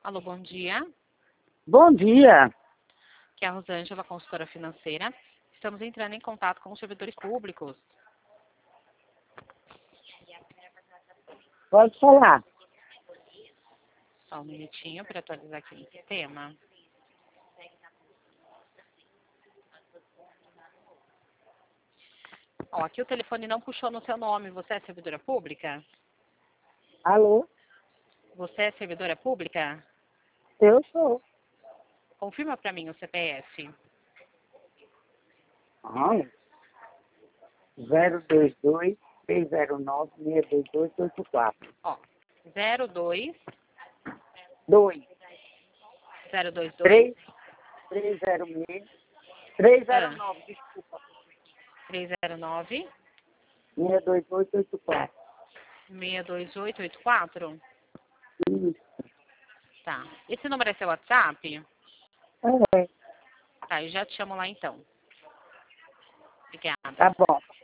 Alô, bom dia. Bom dia. Aqui é a Rosângela, consultora financeira. Estamos entrando em contato com os servidores públicos. Pode falar. Só um minutinho para atualizar aqui no sistema. Ó, aqui o telefone não puxou no seu nome. Você é servidora pública? Alô? Você é servidora pública? Eu sou. Confirma para mim o CPF. 022 609 62284. Ó, 02 2 022 3 306 309, desculpa. 309 62884. 62884. Isso. Tá. Esse número é seu WhatsApp? É, Tá, eu já te chamo lá então. Obrigada. tá bom.